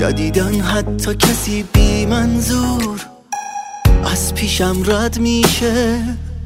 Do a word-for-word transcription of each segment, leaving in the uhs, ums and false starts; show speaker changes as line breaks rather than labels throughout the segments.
جدیدن حتی کسی بی منظور از پیشم رد میشه.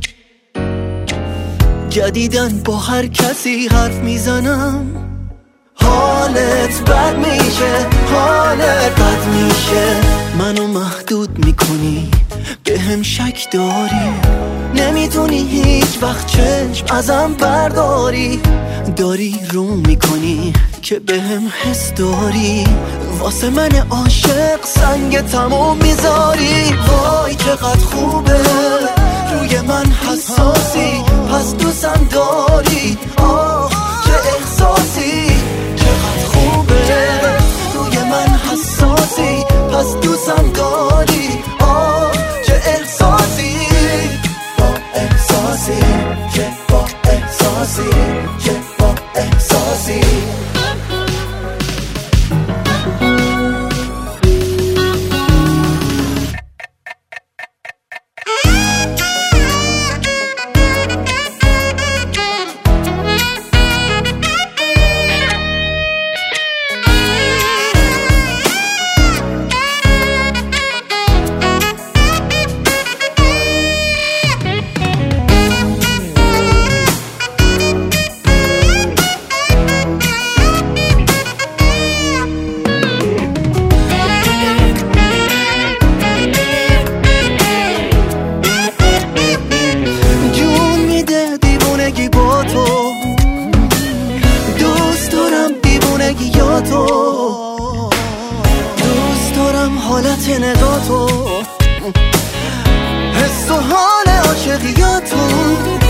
جدیدن با هر کسی حرف میزنم حالت بد میشه، حالت بد میشه. منو محدود میکنی، به هم شک داری، نمیتونی هیچ وقت چشم ازم برداری. داری رو میکنی که به هم حس داری، واسه من عاشق سنگ تموم میذاری. وای چقدر خوبه روی من حساسی، پس دوستم داری. آه چه احساسی، چقدر خوبه روی من حساسی، پس دوستم داری. آه چه احساسی، با احساسی، چه با احساسی، چه با احساسی. دوست دارم حالت نگاتو، حس و حال عاشقیاتو.